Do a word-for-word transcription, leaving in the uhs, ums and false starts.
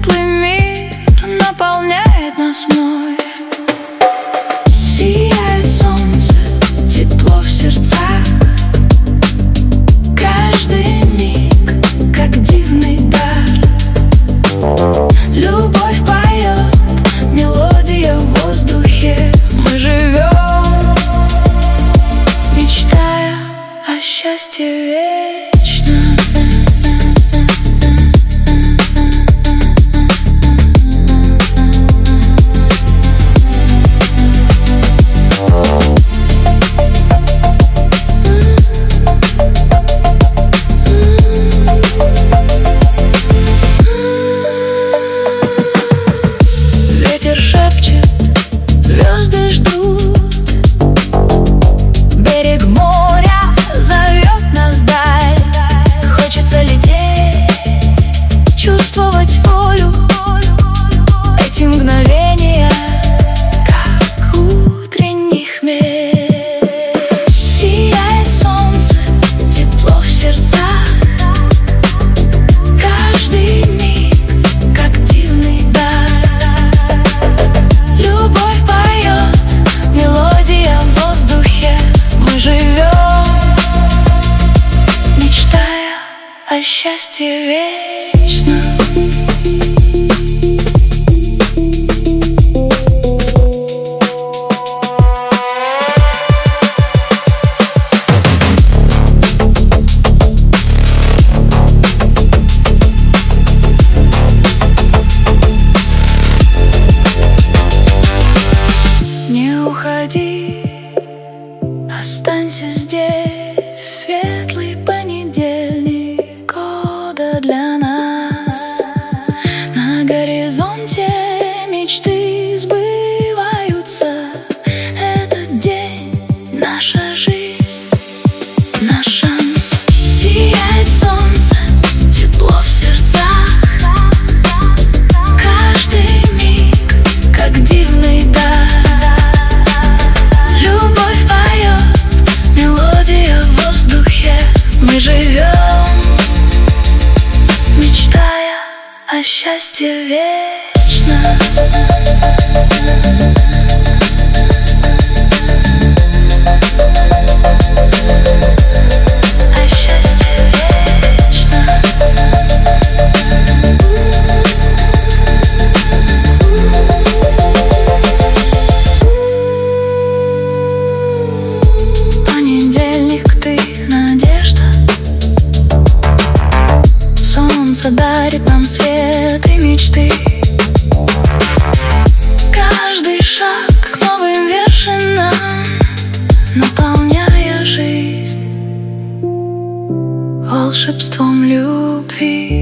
светлый мир наполняет нас вновь. Сияет солнце, тепло в сердцах, каждый миг, как дивный дар. Любовь поет, мелодия в воздухе. Мы живем, мечтая о счастье вечно. Ветер шепчет, звезды ждут, берег моря зовет нас вдаль. Хочется лететь, чувствовать волю, эти мгновения, как утренний хмель. Сияет солнце, тепло в сердцах, каждый миг, как дивный дар. Любовь поет, мелодия в воздухе. Мы живем, мечтая о счастье вечно. Не уходи, останься здесь. Светлый понедельник года для нас. На горизонте мечты сбываются. Этот день — наша жизнь, наш шанс. Сияет солнце, тепло в сердцах, каждый миг, как дивный дар. Любовь поет, мелодия в воздухе. Мы живем, мечтая о счастье вечно. О счастье вечно. Понедельник, ты надежда. Солнце дарит нам свет и мечты. Каждый шаг к новым вершинам, наполняя жизнь волшебством любви.